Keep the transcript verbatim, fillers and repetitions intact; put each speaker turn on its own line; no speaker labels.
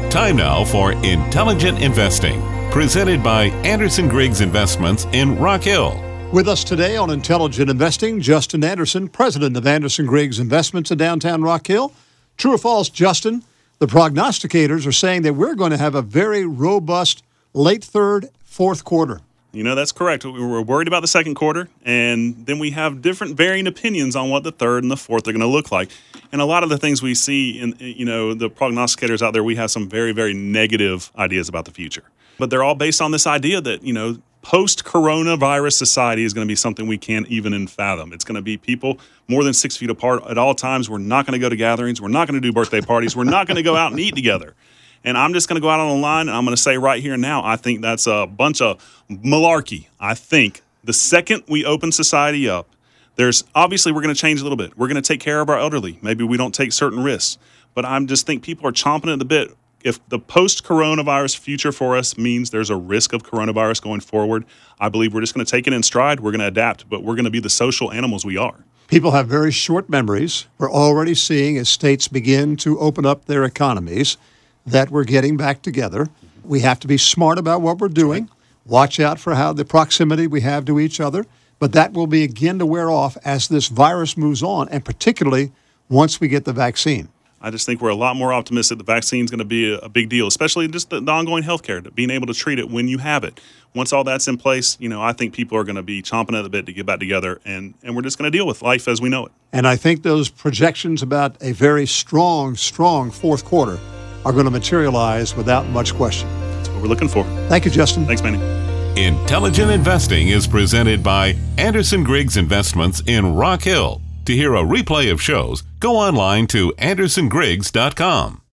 Time now for Intelligent Investing, presented by Anderson Griggs Investments in Rock Hill.
With us today on Intelligent Investing, Justin Anderson, president of Anderson Griggs Investments in downtown Rock Hill. True or false, Justin, the prognosticators are saying that we're going to have a very robust late third, fourth quarter.
You know, that's correct. We were worried about the second quarter, and then we have different varying opinions on what the third and the fourth are going to look like. And a lot of the things we see in, you know, the prognosticators out there, we have some very, very negative ideas about the future. But they're all based on this idea that, you know, post-coronavirus society is going to be something we can't even fathom. It's going to be people more than six feet apart at all times. We're not going to go to gatherings. We're not going to do birthday parties. We're not going to go out and eat together. And I'm just going to go out on the line, and I'm going to say right here and now, I think that's a bunch of malarkey. I think the second we open society up, there's obviously we're going to change a little bit. We're going to take care of our elderly. Maybe we don't take certain risks. But I just think people are chomping at the bit. If the post-coronavirus future for us means there's a risk of coronavirus going forward, I believe we're just going to take it in stride. We're going to adapt, but we're going to be the social animals we are.
People have very short memories. We're already seeing as states begin to open up their economies that we're getting back together. We have to be smart about what we're doing. Watch out for how the proximity we have to each other. But that will begin to wear off as this virus moves on, and particularly once we get the vaccine.
I just think we're a lot more optimistic the vaccine is going to be a, a big deal, especially just the, the ongoing health care, being able to treat it when you have it. Once all that's in place, you know, I think people are going to be chomping at the bit to get back together, and, and we're just going to deal with life as we know it.
And I think those projections about a very strong, strong fourth quarter are going to materialize without much question.
That's what we're looking for.
Thank you, Justin.
Thanks, Manny.
Intelligent Investing is presented by Anderson Griggs Investments in Rock Hill. To hear a replay of shows, go online to anderson griggs dot com.